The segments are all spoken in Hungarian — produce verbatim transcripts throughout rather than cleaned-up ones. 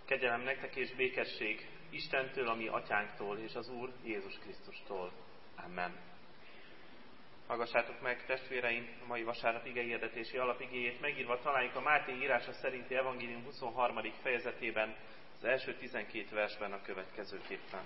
Kegyelem nektek és békesség Istentől, a mi atyánktól, és az Úr Jézus Krisztustól. Amen. Hallgassátok meg, testvéreim, a mai vasárnap igehirdetési alapigéjét. Megírva találjuk a Máté írása szerinti evangélium huszonharmadik fejezetében, az első tizenkét versben a következőképpen.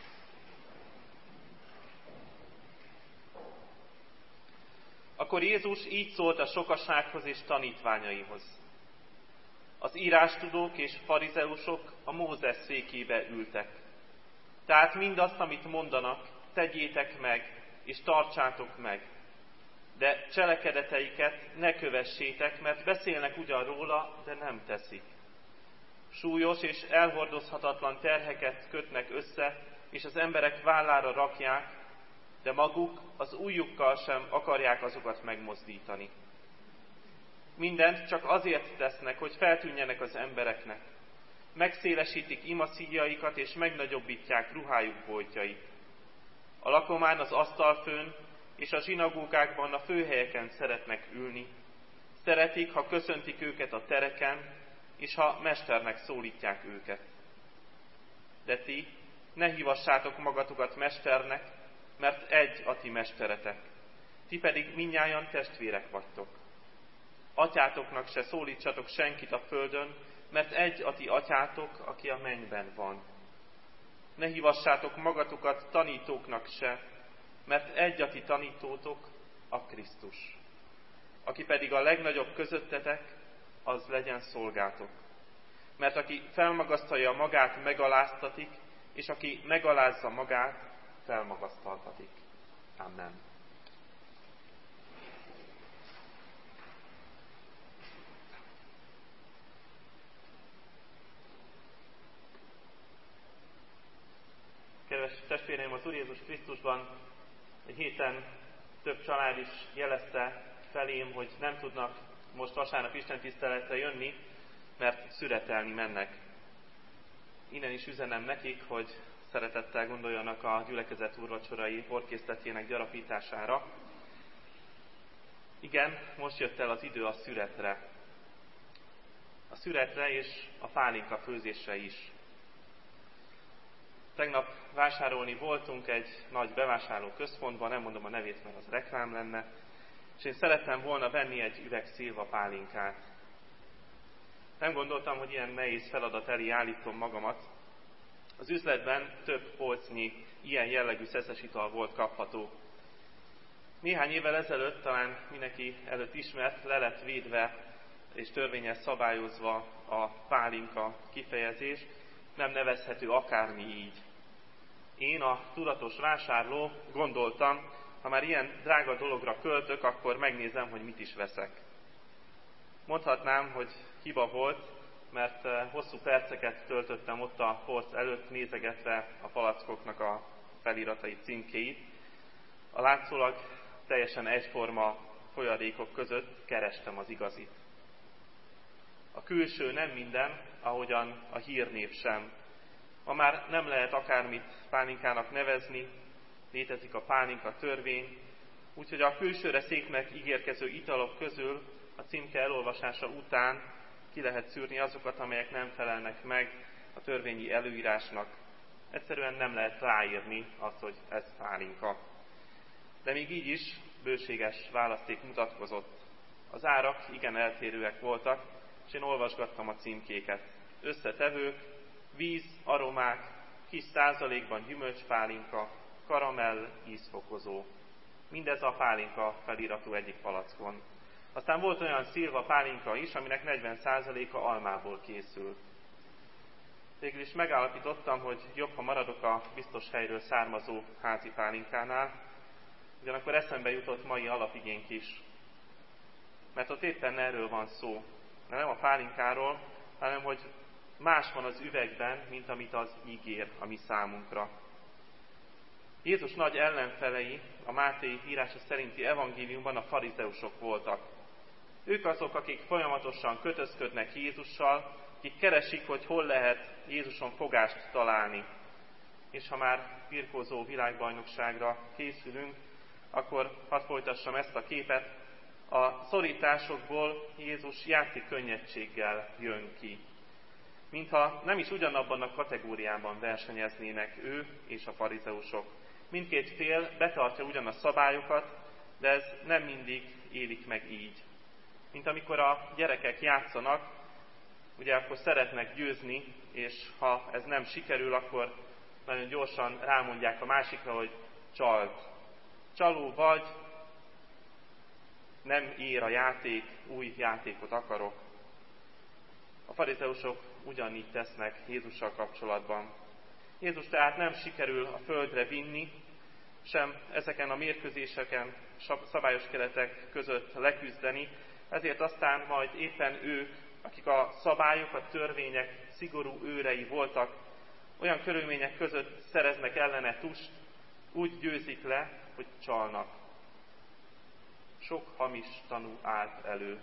Akkor Jézus így szólt a sokasághoz és tanítványaihoz. Az írástudók és farizeusok a Mózes székébe ültek. Tehát mindazt, amit mondanak, tegyétek meg, és tartsátok meg. De cselekedeteiket ne kövessétek, mert beszélnek ugyan róla, de nem teszik. Súlyos és elhordozhatatlan terheket kötnek össze, és az emberek vállára rakják, de maguk az ujjukkal sem akarják azokat megmozdítani. Mindent csak azért tesznek, hogy feltűnjenek az embereknek. Megszélesítik imaszíjaikat, és megnagyobbítják ruhájuk boltjait. A lakomán, az asztalfőn és a zsinagógákban a főhelyeken szeretnek ülni. Szeretik, ha köszöntik őket a tereken, és ha mesternek szólítják őket. De ti ne hívassátok magatokat mesternek, mert egy a ti mesteretek. Ti pedig mindnyájan testvérek vagytok. Atyátoknak se szólítsatok senkit a földön, mert egy a ti atyátok, aki a mennyben van. Ne hívassátok magatokat tanítóknak se, mert egy a ti tanítótok, a Krisztus. Aki pedig a legnagyobb közöttetek, az legyen szolgátok. Mert aki felmagasztalja magát, megaláztatik, és aki megalázza magát, felmagasztaltatik. Amen. Kedves testvéreim, az Úr Jézus Krisztusban egy héten több család is jelezte felém, hogy nem tudnak most vasárnap istentiszteletre jönni, mert szüretelni mennek. Innen is üzenem nekik, hogy szeretettel gondoljanak a gyülekezet úrvacsorai orkészletjének gyarapítására. Igen, most jött el az idő a szüretre. A szüretre és a pálinka főzésre is. Tegnap vásárolni voltunk egy nagy bevásárló központban, nem mondom a nevét, mert az reklám lenne, és én szerettem volna venni egy üveg szilva pálinkát. Nem gondoltam, hogy ilyen nehéz feladat elé állítom magamat. Az üzletben több polcnyi ilyen jellegű szeszes ital volt kapható. Néhány évvel ezelőtt, talán mindenki előtt ismert, le lett védve és törvényes szabályozva a pálinka kifejezés, nem nevezhető akármi így. Én, a tudatos vásárló, gondoltam, ha már ilyen drága dologra költök, akkor megnézem, hogy mit is veszek. Mondhatnám, hogy hiba volt, mert hosszú perceket töltöttem ott a polc előtt, nézegetve a palackoknak a feliratai címkéit. A látszólag teljesen egyforma folyadékok között kerestem az igazit. A külső nem minden, ahogyan a hírnév sem. Ma már nem lehet akármit pálinkának nevezni, létezik a pálinka törvény, úgyhogy a külsőre szépnek ígérkező italok közül a címke elolvasása után ki lehet szűrni azokat, amelyek nem felelnek meg a törvényi előírásnak. Egyszerűen nem lehet ráírni azt, hogy ez pálinka. De még így is bőséges választék mutatkozott. Az árak igen eltérőek voltak, és én olvasgattam a címkéket. Összetevők, víz, aromák, kis százalékban gyümölcspálinka, karamell, ízfokozó. Mindez a pálinka feliratú egyik palackon. Aztán volt olyan szilva pálinka is, aminek negyven százaléka almából készült. Végül is megállapítottam, hogy jobb, ha maradok a biztos helyről származó házi pálinkánál, ugyanakkor eszembe jutott mai alapigénk is. Mert ott éppen erről van szó. De nem a pálinkáról, hanem hogy más van az üvegben, mint amit az ígér a mi számunkra. Jézus nagy ellenfelei a Máté írása szerinti evangéliumban a farizeusok voltak. Ők azok, akik folyamatosan kötözködnek Jézussal, akik keresik, hogy hol lehet Jézuson fogást találni. És ha már birkózó világbajnokságra készülünk, akkor hadd folytassam ezt a képet. A szorításokból Jézus játék könnyedséggel jön ki. mintha nem is ugyanabban a kategóriában versenyeznének ő és a farizeusok. Mindkét fél betartja ugyan a szabályokat, de ez nem mindig élik meg így. Mint amikor a gyerekek játszanak, ugye akkor szeretnek győzni, és ha ez nem sikerül, akkor nagyon gyorsan rámondják a másikra, hogy csalt. Csaló vagy, nem ér a játék, új játékot akarok. A farizeusok ugyanígy tesznek Jézussal kapcsolatban. Jézus tehát nem sikerül a földre vinni, sem ezeken a mérkőzéseken, szabályos keretek között leküzdeni, ezért aztán majd éppen ők, akik a szabályok, a törvények szigorú őrei voltak, olyan körülmények között szereznek ellene tust, úgy győzik le, hogy csalnak. Sok hamis tanú állt elő.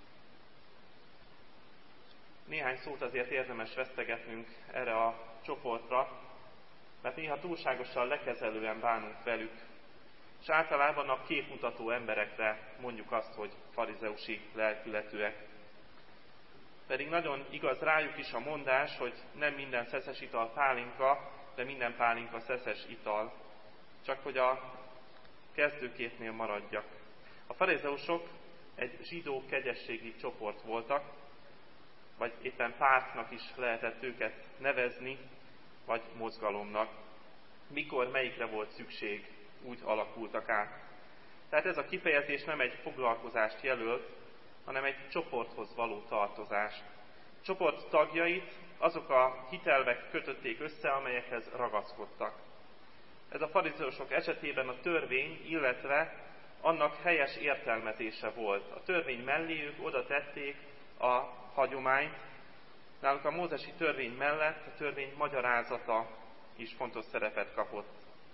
Néhány szót azért érdemes vesztegetnünk erre a csoportra, mert néha túlságosan lekezelően bánunk velük, és általában a képmutató emberekre mondjuk azt, hogy farizeusi lelkületűek. Pedig nagyon igaz rájuk is a mondás, hogy nem minden szeszes ital pálinka, de minden pálinka szeszes ital. Csak hogy a kezdőképnél maradjak. A farizeusok egy zsidó kegyességi csoport voltak, vagy éppen pártnak is lehetett őket nevezni, vagy mozgalomnak. Mikor, melyikre volt szükség, úgy alakultak át. Tehát ez a kifejezés nem egy foglalkozást jelölt, hanem egy csoporthoz való tartozást. Csoport tagjait azok a hitelvek kötötték össze, amelyekhez ragaszkodtak. Ez a farizeusok esetében a törvény, illetve annak helyes értelmezése volt. A törvény mellé ők oda tették a hagyományt. Náluk a mózesi törvény mellett a törvény magyarázata is fontos szerepet kapott.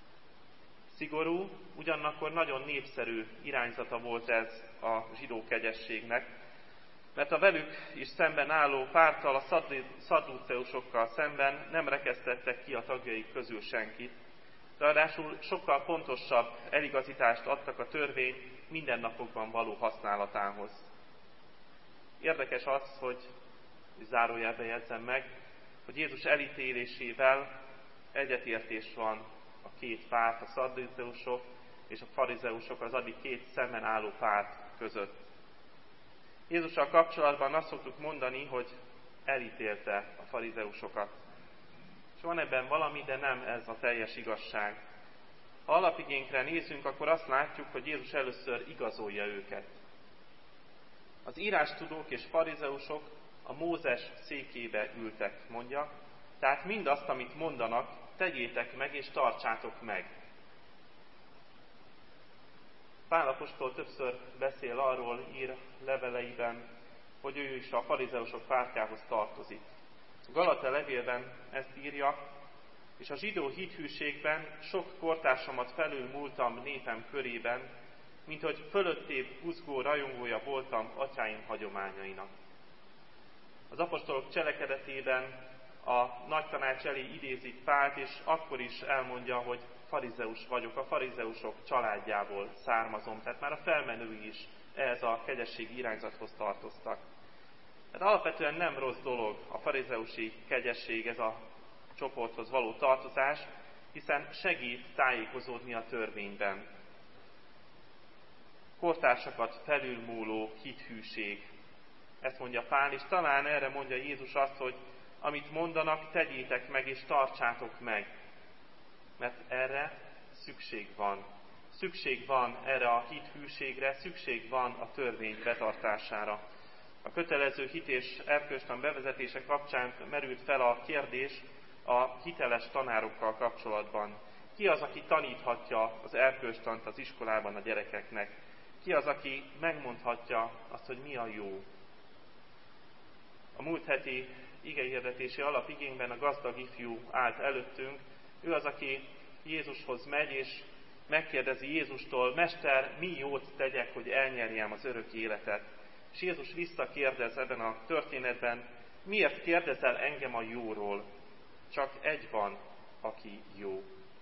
Szigorú, ugyanakkor nagyon népszerű irányzata volt ez a zsidó kegyességnek, mert a velük is szemben álló párttal, a szadduceusokkal szemben nem rekesztettek ki a tagjaik közül senkit. Ráadásul sokkal pontosabb eligazítást adtak a törvény mindennapokban való használatához. Érdekes az, hogy zárójelbe jegyzem meg, hogy Jézus elítélésével egyetértés van a két párt, a szadduceusok és a farizeusok, az addig két szemben álló párt között. Jézussal kapcsolatban azt szoktuk mondani, hogy elítélte a farizeusokat. És van ebben valami, de nem ez a teljes igazság. Ha alapigénkre nézünk, akkor azt látjuk, hogy Jézus először igazolja őket. Az írástudók és farizeusok a Mózes székébe ültek, mondja, tehát mindazt, amit mondanak, tegyétek meg és tartsátok meg. Pál apostol többször beszél arról, ír leveleiben, hogy ő is a farizeusok pártjához tartozik. A Galata levélben ezt írja, és a zsidó hithűségben sok kortársamat felülmúltam népem körében, mint hogy fölöttébb buzgó rajongója voltam atyáim hagyományainak. Az apostolok cselekedetében a nagy tanács elé idézik Pált, és akkor is elmondja, hogy farizeus vagyok, a farizeusok családjából származom, tehát már a felmenői is ehhez a kegyességi irányzathoz tartoztak. Tehát alapvetően nem rossz dolog a farizeusi kegyesség, ez a csoporthoz való tartozás, hiszen segít tájékozódni a törvényben. Kortársakat felülmúló hithűség. Ezt mondja Pál, és talán erre mondja Jézus azt, hogy amit mondanak, tegyétek meg és tartsátok meg. Mert erre szükség van. Szükség van erre a hithűségre, szükség van a törvény betartására. A kötelező hit és erkölcstan bevezetése kapcsán merült fel a kérdés a hiteles tanárokkal kapcsolatban. Ki az, aki taníthatja az erkölcstant az iskolában a gyerekeknek? Ki az, aki megmondhatja azt, hogy mi a jó? A múlt heti igehirdetési alapigényben a gazdag ifjú állt előttünk. Ő az, aki Jézushoz megy, és megkérdezi Jézustól, Mester, mi jót tegyek, hogy elnyerjem az örök életet? És Jézus visszakérdez ebben a történetben, miért kérdezel engem a jóról? Csak egy van, aki jó.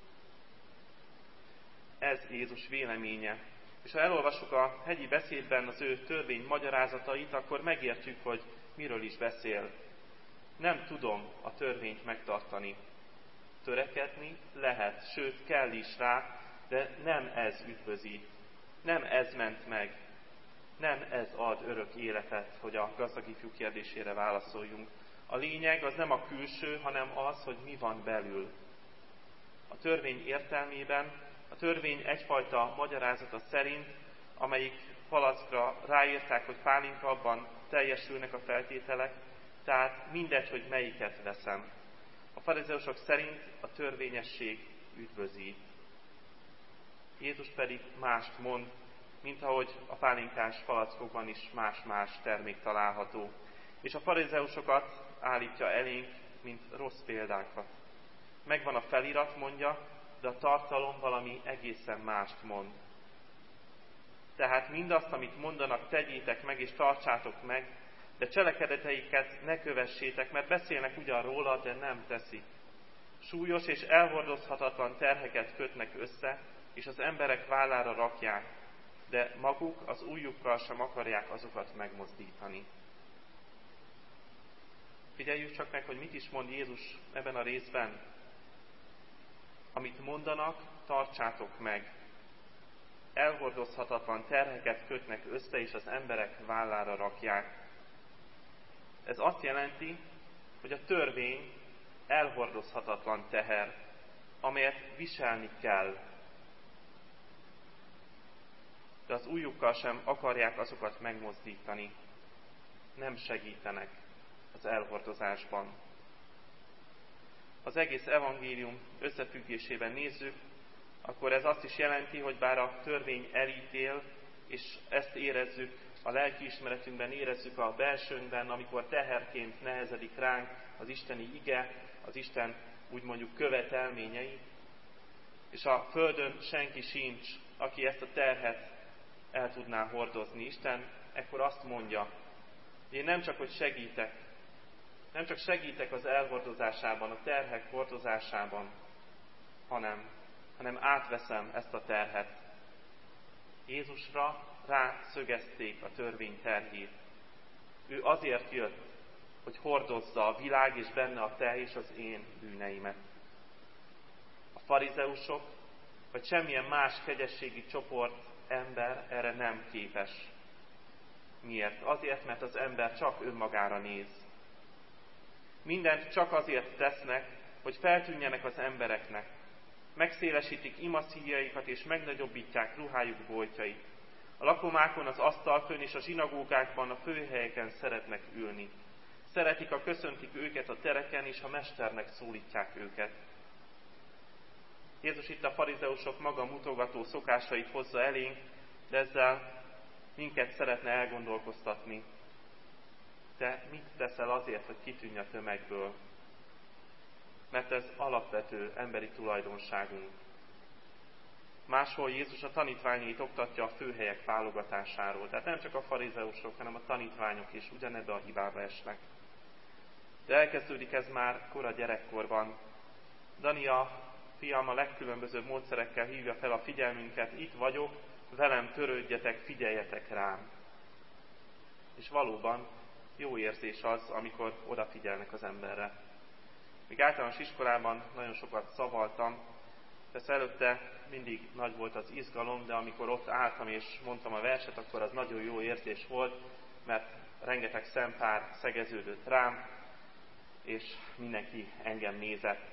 Ez Jézus véleménye. És ha elolvassuk a hegyi beszédben az ő törvény magyarázatait, akkor megértjük, hogy miről is beszél. Nem tudom a törvényt megtartani. Törekedni lehet, sőt kell is rá, de nem ez üdvözít. Nem ez ment meg. Nem ez ad örök életet, hogy a gazdag ifjú kérdésére válaszoljunk. A lényeg az nem a külső, hanem az, hogy mi van belül. A törvény értelmében, a törvény egyfajta magyarázata szerint, amelyik palackra ráírták, hogy pálinka, abban teljesülnek a feltételek, tehát mindegy, hogy melyiket veszem. A farizeusok szerint a törvényesség üdvözít. Jézus pedig mást mond, mint ahogy a pálinkás palackokban is más-más termék található. És a farizeusokat állítja elénk, mint rossz példákat. Megvan a felirat, mondja, de a tartalom valami egészen mást mond. Tehát mindazt, amit mondanak, tegyétek meg és tartsátok meg, de cselekedeteiket ne kövessétek, mert beszélnek ugyan róla, de nem teszik. Súlyos és elhordozhatatlan terheket kötnek össze, és az emberek vállára rakják, de maguk az ujjukkal sem akarják azokat megmozdítani. Figyeljük csak meg, hogy mit is mond Jézus ebben a részben. Amit mondanak, tartsátok meg. Elhordozhatatlan terheket kötnek össze, és az emberek vállára rakják. Ez azt jelenti, hogy a törvény elhordozhatatlan teher, amelyet viselni kell. De az ujjukkal sem akarják azokat megmozdítani. Nem segítenek az elhordozásban. Az egész evangélium összefüggésében nézzük, akkor ez azt is jelenti, hogy bár a törvény elítél, és ezt érezzük a lelkiismeretünkben, érezzük a belsőnkben, amikor teherként nehezedik ránk az isteni ige, az Isten úgy mondjuk követelményei, és a földön senki sincs, aki ezt a terhet el tudná hordozni. Isten ekkor azt mondja, én nem csak, hogy segítek, nem csak segítek az elhordozásában, a terhek hordozásában, hanem, hanem átveszem ezt a terhet. Jézusra rászögezték a törvény terhét. Ő azért jött, hogy hordozza a világ és benne a te és az én bűneimet. A farizeusok, vagy semmilyen más kegyességi csoport ember erre nem képes. Miért? Azért, mert az ember csak önmagára néz. Mindent csak azért tesznek, hogy feltűnjenek az embereknek. Megszélesítik imaszíjaikat és megnagyobbítják ruhájuk boltjait. A lakomákon, az asztalfőn és a zsinagógákban, a főhelyeken szeretnek ülni. Szeretik, ha köszöntik őket a tereken, és ha mesternek szólítják őket. Jézus itt a farizeusok maga mutogató szokásait hozza elénk, de ezzel minket szeretne elgondolkoztatni. Te mit teszel azért, hogy kitűnj a tömegből? Mert ez alapvető emberi tulajdonságunk. Máshol Jézus a tanítványait oktatja a főhelyek válogatásáról. Tehát nem csak a farizeusok, hanem a tanítványok is ugyanebbe a hibába esnek. De elkezdődik ez már kora gyerekkorban. Dania, fiam, a legkülönbözőbb módszerekkel hívja fel a figyelmünket. Itt vagyok, velem törődjetek, figyeljetek rám. És valóban jó érzés az, amikor odafigyelnek az emberre. Míg általános iskolában nagyon sokat szavaltam, persze előtte mindig nagy volt az izgalom, de amikor ott álltam és mondtam a verset, akkor az nagyon jó érzés volt, mert rengeteg szempár szegeződött rám, és mindenki engem nézett.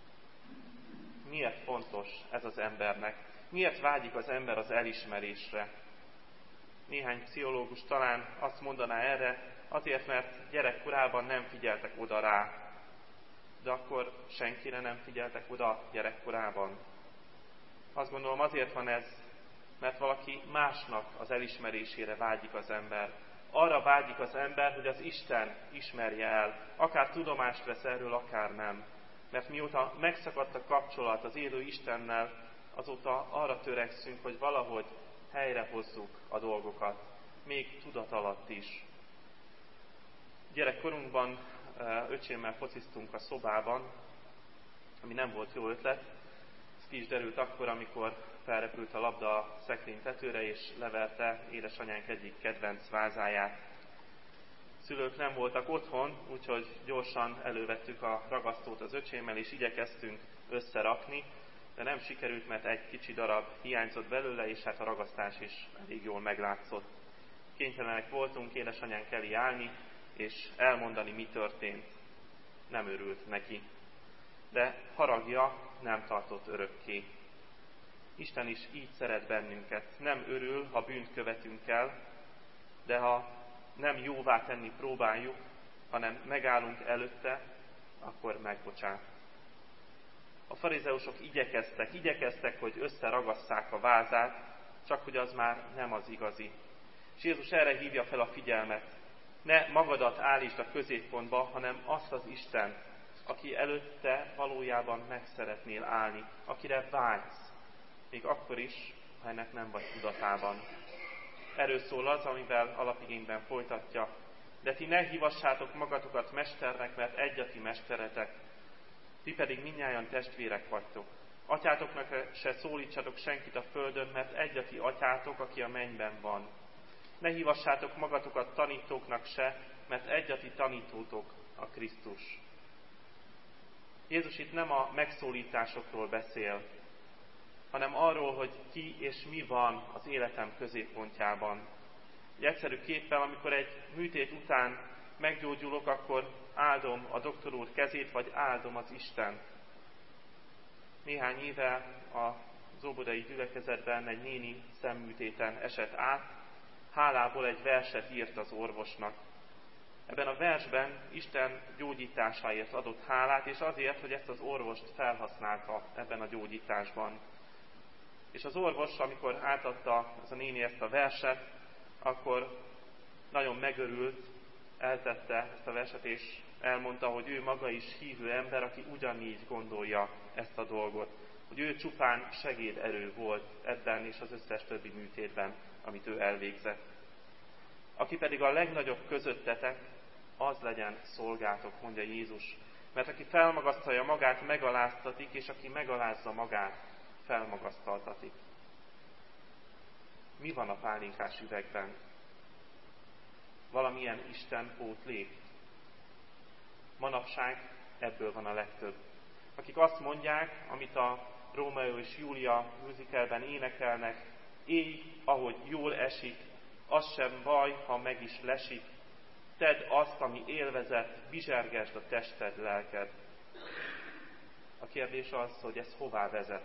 Miért fontos ez az embernek? Miért vágyik az ember az elismerésre? Néhány pszichológus talán azt mondaná erre, azért, mert gyerekkorában nem figyeltek oda rá. De akkor senkire nem figyeltek oda gyerekkorában. Azt gondolom, azért van ez, mert valaki másnak az elismerésére vágyik az ember. Arra vágyik az ember, hogy az Isten ismerje el. Akár tudomást vesz erről, akár nem. Mert mióta megszakadt a kapcsolat az élő Istennel, azóta arra törekszünk, hogy valahogy helyrehozzuk a dolgokat. Még tudat alatt is. Gyerekkorunkban öcsémmel fociztunk a szobában, ami nem volt jó ötlet. Ez ki is derült akkor, amikor felrepült a labda a szekrény tetőre, és leverte édesanyánk egyik kedvenc vázáját. szülők nem voltak otthon, úgyhogy gyorsan elővettük a ragasztót az öcsémmel, és igyekeztünk összerakni, de nem sikerült, mert egy kicsi darab hiányzott belőle, és hát a ragasztás is elég jól meglátszott. Kénytelenek voltunk édesanyánk elé állni, és elmondani, mi történt. Nem örült neki. De haragja nem tartott örökké. Isten is így szeret bennünket. Nem örül, ha bűnt követünk el, de ha nem jóvá tenni próbáljuk, hanem megállunk előtte, akkor megbocsát. A farizeusok igyekeztek, igyekeztek, hogy összeragasszák a vázát, csak hogy az már nem az igazi. És Jézus erre hívja fel a figyelmet. Ne magadat állítsd a középpontba, hanem azt az Istent, aki előtte valójában meg szeretnél állni, akire vágysz, még akkor is, ha ennek nem vagy tudatában. Erről szól az, amivel alapigényben folytatja. De ti ne hívassátok magatokat mesternek, mert egy a ti mesteretek, ti pedig mindnyájan testvérek vagytok. Atyátoknak se szólítsatok senkit a földön, mert egy a ti atyátok, aki a mennyben van. Ne hívassátok magatokat tanítóknak se, mert egy a ti tanítótok, a Krisztus. Jézus itt nem a megszólításokról beszél, hanem arról, hogy ki és mi van az életem középpontjában. Egy egyszerű képpel, amikor egy műtét után meggyógyulok, akkor áldom a doktor úr kezét, vagy áldom az Istent. Néhány éve az óbudai gyülekezetben egy néni szemműtéten esett át, hálából egy verset írt az orvosnak. Ebben a versben Isten gyógyításáért adott hálát, és azért, hogy ezt az orvost felhasználta ebben a gyógyításban. És az orvos, amikor átadta az a néni ezt a verset, akkor nagyon megörült, eltette ezt a verset, és elmondta, hogy ő maga is hívő ember, aki ugyanígy gondolja ezt a dolgot. Hogy ő csupán segéderő volt ebben és az összes többi műtétben, amit ő elvégzett. Aki pedig a legnagyobb közöttetek, az legyen szolgátok, mondja Jézus. Mert aki felmagasztalja magát, megaláztatik, és aki megalázza magát, felmagasztaltatik. Mi van a pálinkás üvegben? Valamilyen Isten pótlék? Manapság ebből van a legtöbb. Akik azt mondják, amit a Rómeó és Júlia musicalben énekelnek, élj, ahogy jól esik, az sem baj, ha meg is lesik, tedd azt, ami élvezet, bizsergesd a tested, lelked. A kérdés az, hogy ez hová vezet.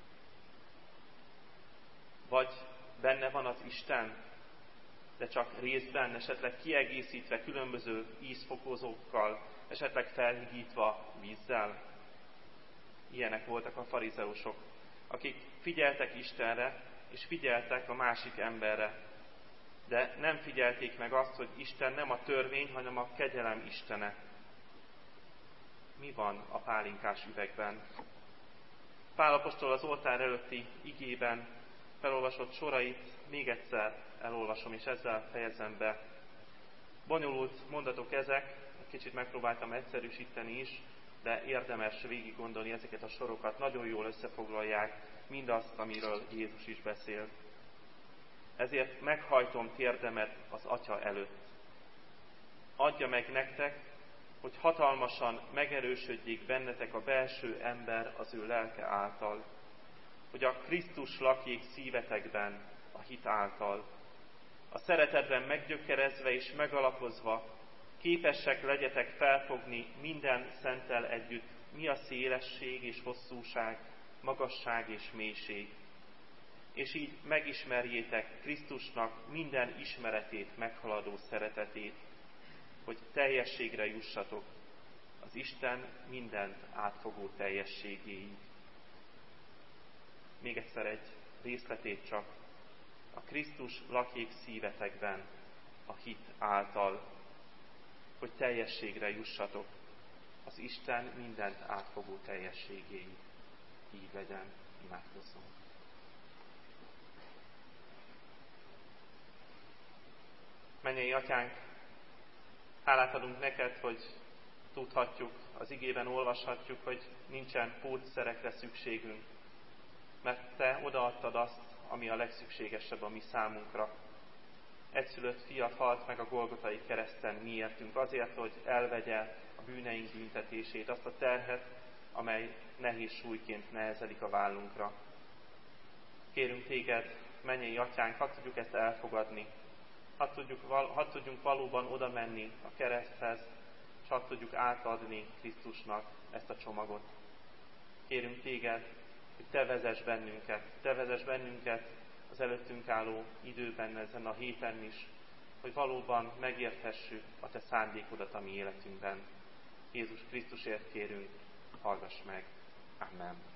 Vagy benne van az Isten, de csak részben, esetleg kiegészítve különböző ízfokozókkal, esetleg felhigítva vízzel. Ilyenek voltak a farizeusok, akik figyeltek Istenre, és figyeltek a másik emberre, de nem figyelték meg azt, hogy Isten nem a törvény, hanem a kegyelem Istene. Mi van a pálinkás üvegben? Pál apostol az oltár előtti igében felolvasott sorait még egyszer elolvasom, és ezzel fejezem be. Bonyolult mondatok ezek, egy kicsit megpróbáltam egyszerűsíteni is, de érdemes végig gondolni ezeket a sorokat. Nagyon jól összefoglalják mindazt, amiről Jézus is beszélt. Ezért meghajtom térdemet az Atya előtt. Adja meg nektek, hogy hatalmasan megerősödjék bennetek a belső ember az ő lelke által, hogy a Krisztus lakjék szívetekben a hit által. A szeretetben meggyökerezve és megalapozva képesek legyetek felfogni minden szenttel együtt, mi a szélesség és hosszúság, magasság és mélység. És így megismerjétek Krisztusnak minden ismeretét meghaladó szeretetét, hogy teljességre jussatok az Isten mindent átfogó teljességéig. Még egyszer egy részletét csak. A Krisztus lakjék szívetekben a hit által, hogy teljességre jussatok az Isten mindent átfogó teljességéig. Így legyen, imádkozzunk. Mennyei Atyánk, hálát adunk neked, hogy tudhatjuk, az igében olvashatjuk, hogy nincsen pótszerekre szükségünk, mert te odaadtad azt, ami a legszükségesebb a mi számunkra. egyszülött fiat halt meg a Golgotai kereszten miértünk, azért, hogy elvegye a bűneink büntetését, azt a terhet, amely nehéz súlyként nehezedik a vállunkra. Kérünk téged, mennyei atyánk, hadd tudjuk ezt elfogadni, hadd, tudjuk, hadd tudjunk valóban oda menni a kereszthez, és hadd tudjuk átadni Krisztusnak ezt a csomagot. Kérünk téged, hogy te vezess bennünket, te vezess bennünket az előttünk álló időben, ezen a héten is, hogy valóban megérthessük a te szándékodat a mi életünkben. Jézus Krisztusért kérünk, hallgass meg. Amen.